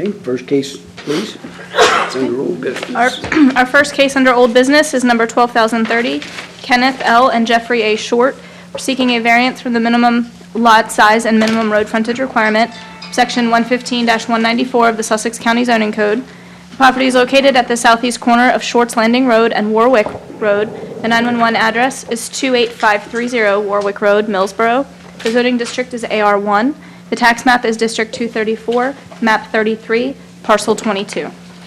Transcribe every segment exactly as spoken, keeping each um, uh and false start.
Okay, first case, please. It's under old business. Our, our first case under old business is number twelve thousand thirty, Kenneth L. and Jeffrey A. Short, seeking a variance from the minimum lot size and minimum road frontage requirement, section one fifteen dash one ninety-four of the Sussex County Zoning Code. The property is located at the southeast corner of Shorts Landing Road and Warwick Road. The nine one one address is two eight five three zero Warwick Road, Millsboro. The zoning district is A R one. The tax map is District two thirty-four, map thirty-three, parcel twenty-two.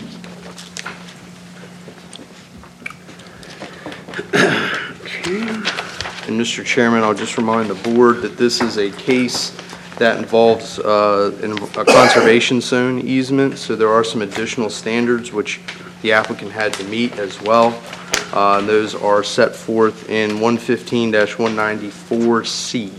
And Mister Chairman, I'll just remind the board that this is a case that involves uh, in a conservation zone easement, so there are some additional standards which the applicant had to meet as well. Uh, and those are set forth in one fifteen dash one ninety-four C.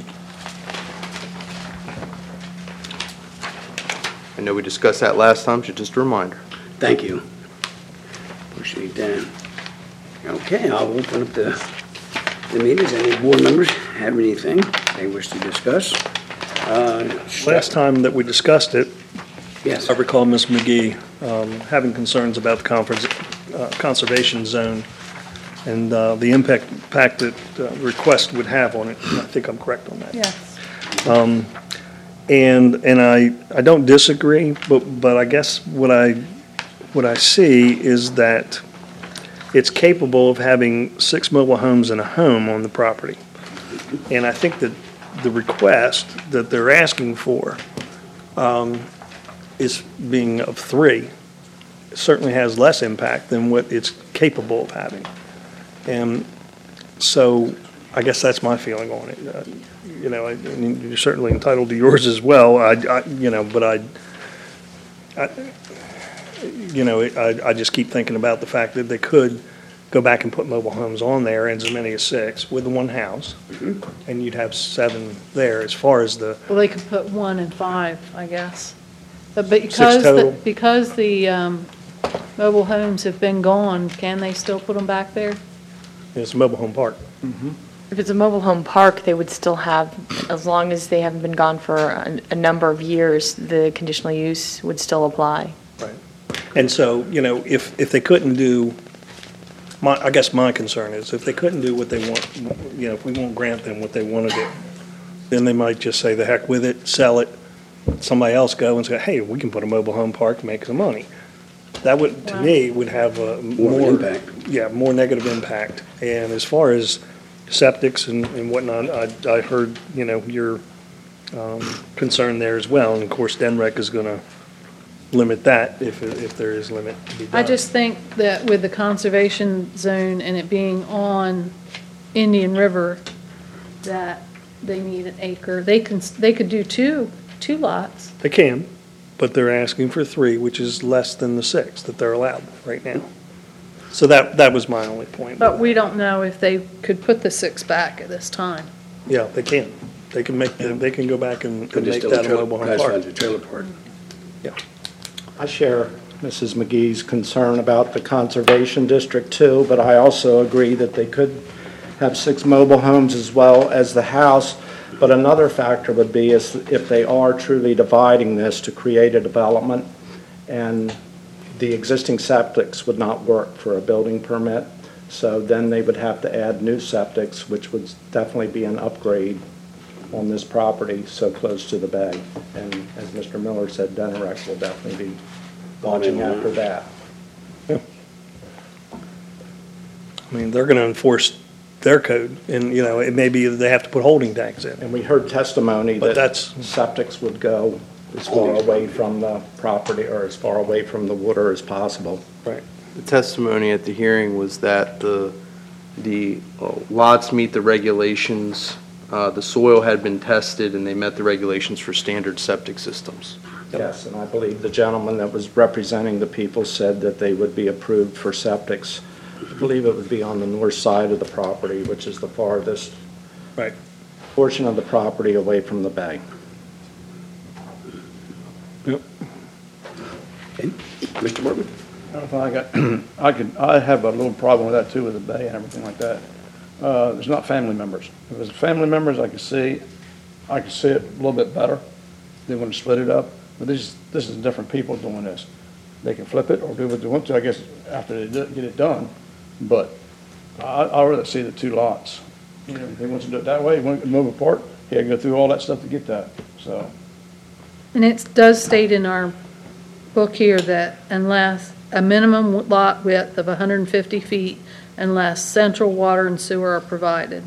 I know we discussed that last time, so just a reminder. Thank you. Appreciate that. Okay, I'll open up the, the meetings. Any board members have anything they wish to discuss? Uh, Last time that we discussed it, Yes. I recall Miz McGee um, having concerns about the conference, uh, conservation zone and uh, the impact, impact that uh, request would have on it. I think I'm correct on that. Yes. Um, and and I, I don't disagree, but but I guess what I what I see is that it's capable of having six mobile homes and a home on the property. And I think that the request that they're asking for um, is being of three. It certainly has less impact than what it's capable of having. And so I guess that's my feeling on it. Uh, you know, I, I mean, you're certainly entitled to yours as well. I, I you know, but I, I you know, I, I just keep thinking about the fact that they could go back and put mobile homes on there, and as many as six with the one house, mm-hmm. and you'd have seven there. As far as the well, they could put one and five, I guess. But because the, because the um, mobile homes have been gone, can they still put them back there? It's a mobile home park. Mm-hmm. If it's a mobile home park, they would still have, as long as they haven't been gone for a, a number of years, the conditional use would still apply. Right. And so, you know, if, if they couldn't do, my, I guess my concern is if they couldn't do what they want, you know, if we won't grant them what they want to do, then they might just say the heck with it, sell it, somebody else go and say, hey, we can put a mobile home park and make some money. That would, to wow. me, would have a more, more impact. Yeah, more negative impact. And as far as septics and, and whatnot, I, I heard, you know, your um, concern there as well. And of course, D N R E C is going to limit that if, if there is limit to be done. I just think that with the conservation zone and it being on Indian River, that they need an acre. They can, they could do two, two lots. They can, but they're asking for three, which is less than the six that they're allowed right now. So that, that was my only point. But we don't know if they could put the six back at this time. Yeah, they can. They can make, the- they can go back and and Could just make still that a trailer- mobile home classify park. as a trailer park. Yeah. I share Missus McGee's concern about the Conservation District too, but I also agree that they could have six mobile homes as well as the house. But another factor would be is if they are truly dividing this to create a development, and the existing septics would not work for a building permit, so then they would have to add new septics, which would definitely be an upgrade on this property so close to the bay. And as Mister Miller said, D N R E C will definitely be watching after that. Yeah. I mean, they're going to enforce their code, and, you know, it may be that they have to put holding tanks in. And we heard testimony But that that's- septics would go as far away from the property or as far away from the water as possible. Right. The testimony at the hearing was that the, the uh, lots meet the regulations, uh, the soil had been tested, and they met the regulations for standard septic systems. Yes, and I believe the gentleman that was representing the people said that they would be approved for septics. I believe it would be on the north side of the property, which is the farthest Right. portion of the property away from the bay. Yep. Okay. Mister Morgan? I don't know if I got, I could, I have a little problem with that too, with the bay and everything like that. Uh, there's not family members. If it was family members, I could see, I could see it a little bit better. They want to split it up. But this is, this is different people doing this. They can flip it or do what they want to, I guess, after they do- get it done. But I, I'd rather see the two lots. You know, if he wants to do it that way, he wants to move apart, he had to go through all that stuff to get that, so. And it does state in our book here that unless a minimum lot width of one hundred fifty feet unless central water and sewer are provided.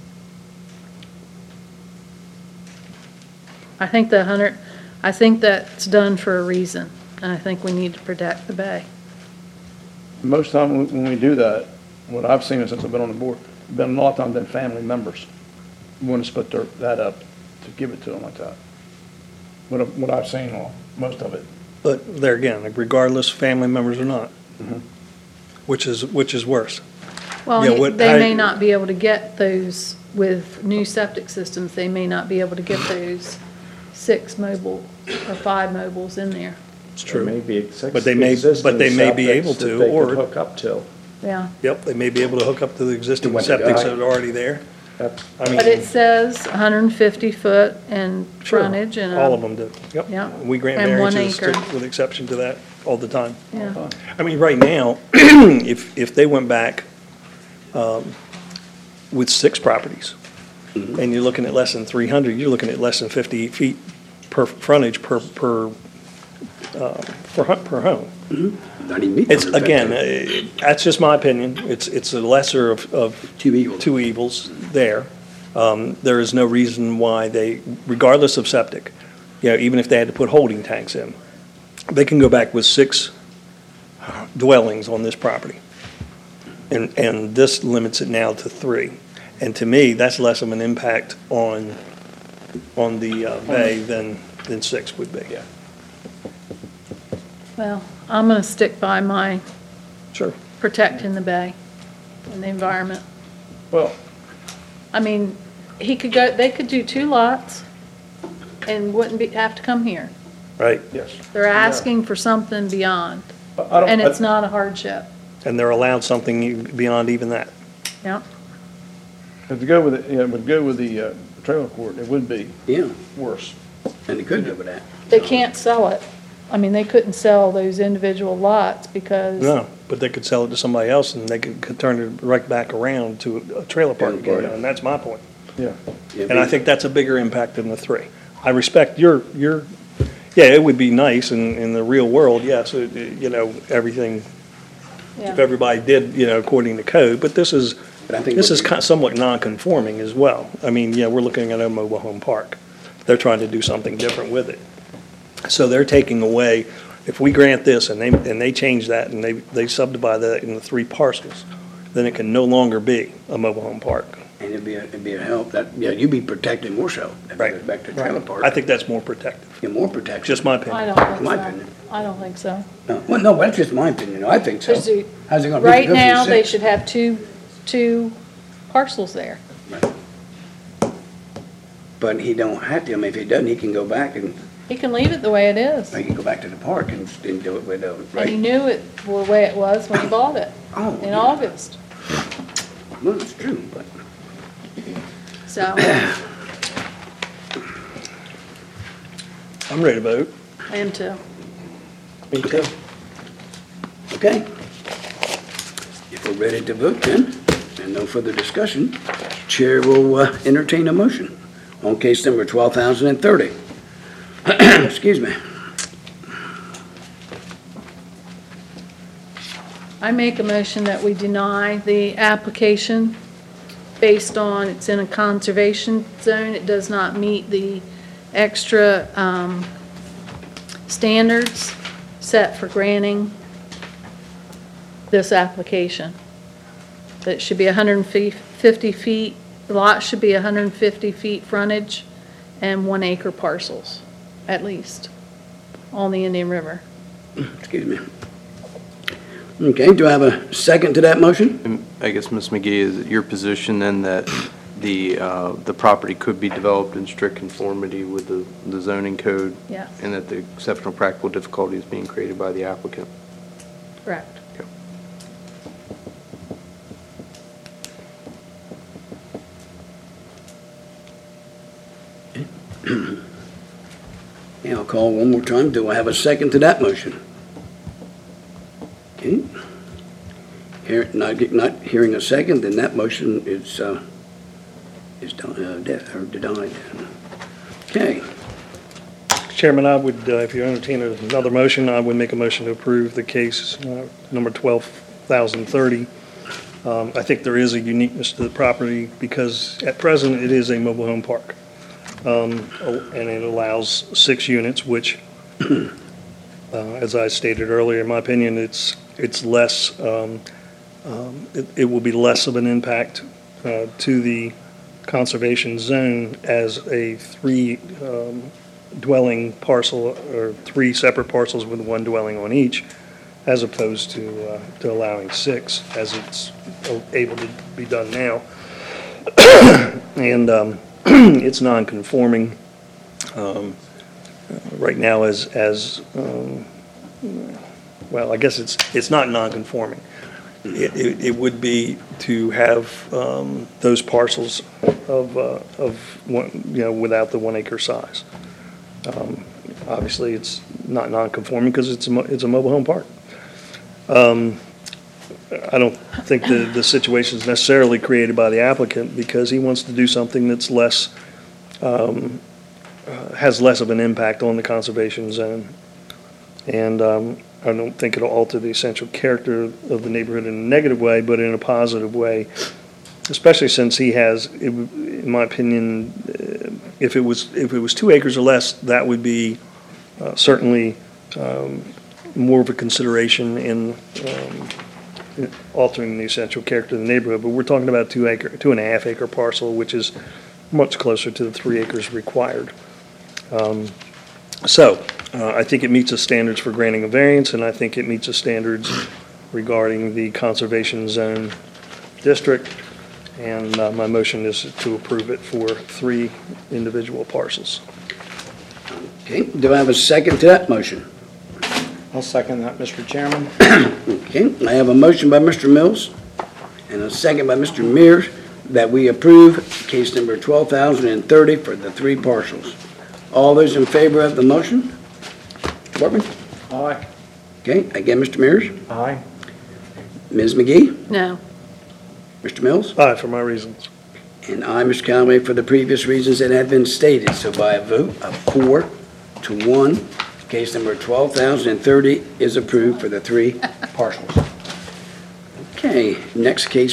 I think the hundred, I think that's done for a reason, and I think we need to protect the bay. Most time when when we do that, what I've seen since I've been on the board, been a lot of times been family members want to split their, that up to give it to them like that. What, I- what I've seen, well, most of it. But there again, like, regardless, family members or not, Mhm. which is, which is worse. Well, Yeah, and what they I- may not be able to get those with new septic systems, they may not be able to get those six mobile or five mobiles in there. It's There may true. be ex- But they may- existing but they may be septics able that to, they or- could hook up to. Yeah, Yep, they may be able to hook up to the existing what they septics got. that are already there. That's- I mean, but it says one hundred fifty foot and sure, frontage and. a- all of them do. Yep. Yeah. We grant And one variances to- acre. with exception to that all the time. Yeah, I mean, right now, if, if they went back um, with six properties, and you're looking at less than three hundred, you're looking at less than fifty feet per frontage per, per, uh, per hu- per home. Not even meet. It's, the again, perspective. uh, that's just my opinion. It's, it's a lesser of, of Two evils. two evils there. Um, There is no reason why they, regardless of septic, you know, even if they had to put holding tanks in, they can go back with six dwellings on this property. And, and this limits it now to three. And to me, that's less of an impact on, on the uh, bay than, than six would be. Yeah. well, I'm gonna stick by my Sure. protecting the bay and the environment. Well, I mean, he could go, they could do two lots and wouldn't be, have to come here. Right? yes. They're asking for something beyond, I don't- and it's I- not a hardship. And they're allowed something beyond even that. Yeah, If to go with, it, yeah, would go with the uh, trailer court, it would be Yeah, worse. and they could do with that. they can't sell it. I mean, they couldn't sell those individual lots because. No, but they could sell it to somebody else and they could, could turn it right back around to a trailer park Trailer again, park. and that's my point. Yeah. Yeah, And I think that's a bigger impact than the three. I respect your, your, yeah, it would be nice in, in the real world, yes, it- it- you know, everything, if Yeah. everybody did, you know, according to code, but this is, But I think this what is we- kind- somewhat non-conforming as well. I mean, yeah, we're looking at a mobile home park. They're trying to do something different with it. So they're taking away, if we grant this and they, and they change that and they, they subdivide that into three parcels, then it can no longer be a mobile home park. And it'd be, a- it'd be a help, that, yeah, you'd be protected more so. If it Right. goes back to trailer park. I think that's more protective, Get more protection. just my I opinion. don't think My so. opinion. I don't think so. No, well, no, that's just my opinion, I think so. There's a- How's it gonna be? Right Go from now, they six? should have two, two parcels there. But he don't have to, I mean, if he doesn't, he can go back and, He can leave it the way it is. he can go back to the park and, and do it with, uh, And he right? knew it the way it was when he bought it Oh, in yeah. August. Well, that's true, but, So, I'm ready to vote. I am too. Me too. okay. If we're ready to vote then, and no further discussion, Chair will uh, entertain a motion on case number twelve thousand thirty. Excuse me. I make a motion that we deny the application based on it's in a conservation zone. It does not meet the extra um, standards set for granting this application. That it should be one hundred fifty feet, the lot should be one hundred fifty feet frontage and one acre parcels, at least, on the Indian River. Excuse me. Okay, do I have a second to that motion? And I guess, Miz McGee, is it your position then that the, uh, the property could be developed in strict conformity with the the zoning code? Yes. And that the exceptional practical difficulty is being created by the applicant? Correct. Yeah, I'll call call one more time. Do I have a second to that motion? Okay. Here, not, not hearing a second, then that motion is, uh, is done, uh, dead, or denied. Okay. Chairman, I would, uh, if you entertain another motion, I would make a motion to approve the case uh, number twelve thousand thirty. Um, I think there is a uniqueness to the property because at present it is a mobile home park. Um, and it allows six units, which, uh, as I stated earlier, in my opinion, it's, it's less, um, um, it, it will be less of an impact uh, to the conservation zone as a three um, dwelling parcel, or three separate parcels with one dwelling on each, as opposed to, uh, to allowing six, as it's able to be done now. And um, it's non-conforming um, uh, right now as, as um, well, I guess it's, it's not non-conforming. It, it, it would be to have um, those parcels of, uh, of one, you know, without the one acre size. Um, Obviously, it's not non-conforming because it's a, mo- it's a mobile home park. Um, I don't think the, the situation is necessarily created by the applicant because he wants to do something that's less, um, uh, has less of an impact on the conservation zone. And um, I don't think it'll alter the essential character of the neighborhood in a negative way, but in a positive way, especially since he has, it would- in my opinion, uh, if it was, if it was two acres or less, that would be uh, certainly um, more of a consideration in um, in altering the essential character of the neighborhood. But we're talking about two acre, two and a half acre parcel, which is much closer to the three acres required. Um, So, uh, I think it meets the standards for granting a variance, and I think it meets the standards regarding the conservation zone district. And uh, my motion is to approve it for three individual parcels. Okay, do I have a second to that motion? I'll second that, Mister Chairman. Okay, I have a motion by Mister Mills and a second by Mister Mears that we approve case number twelve thousand thirty for the three parcels. All those in favor of the motion? Workman? Aye. Okay, again, Mister Mears? Aye. Miz McGee? No. Mister Mills? Aye, for my reasons. And I, Mister Conway, for the previous reasons that have been stated. So by a vote of four to one, case number twelve thousand thirty is approved for the three parcels. Okay, next case